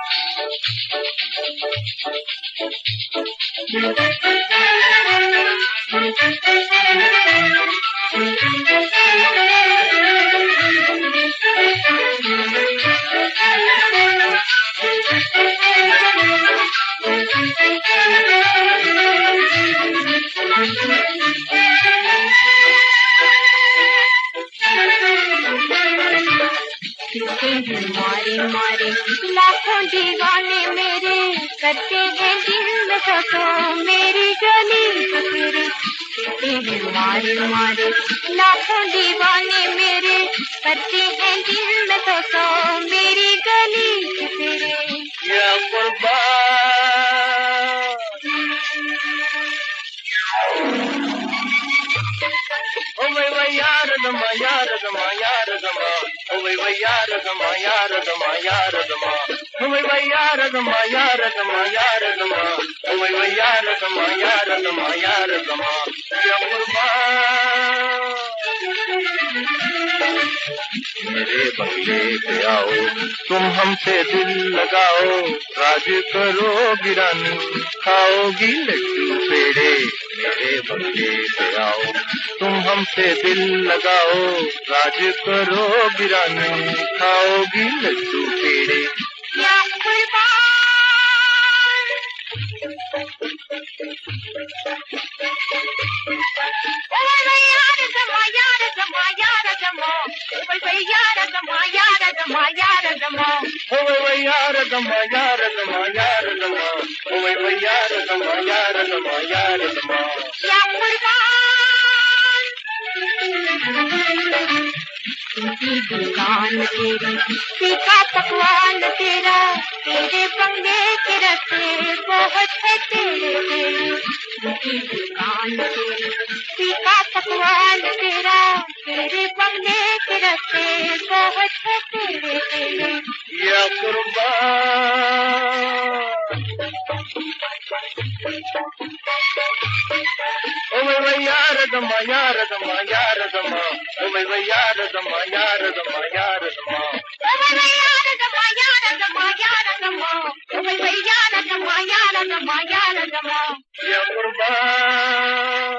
मारे मारे लाखों दीवाने मेरे करते हैं दिल में तो मेरी गली तेरे मारे मारे लाखों दीवाने मेरे करते हैं दिल में तो मेरी गली तेरे या कुर्बान ओ भाई यार दमा यार दमा यार दमा ओ भाई यार दमा यार दमा यार दमा ओ भाई यार दमा यार दमा यार दमा ओ भाई यार दमा यार दमा यार दमा या कुर्बान मेरे बंगले पे आओ तुम हमसे दिल लगाओ राज करो गिरानी खाओगी लड्डू पेड़े मेरे बंगले पे आओ तुम हमसे दिल लगाओ राज करो गिरानी खाओगी लड्डू पेड़े या कुर्बान यार दमा यार दमा यार दमा यार दमा यार दमा यार दमा ओ भाई यार दमा यार दमा यार दमा ओ भाई यार दमा यार दमा यार दमा या कुर्बान दुकान तेरी फीका पकवान तेरा तेरे बंगले के रस्ते बहुत है तेरे दुकान तेरी फीका पकवान तेरा तेरे बंगले के रस्ते बहुत है तेरे या कुर्बान ओ भाई यार दमा यार दमा यार दमा ओ भाई यार दमा यार दमा यार दमा यार दमा यार दमा यार दमा यार दमा यार दमा यार दमा या कुर्बान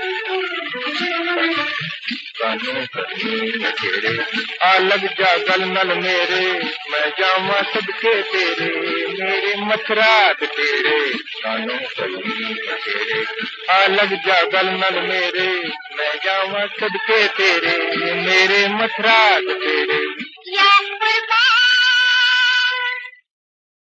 कानों कभी तेरे आ लग जा गल नल मेरे मैं जावा सबके तेरे मेरे मथरात तेरे कानों कभी तेरे आ लग जा गल नल मेरे मैं जावा सबके तेरे मेरे मथरात तेरे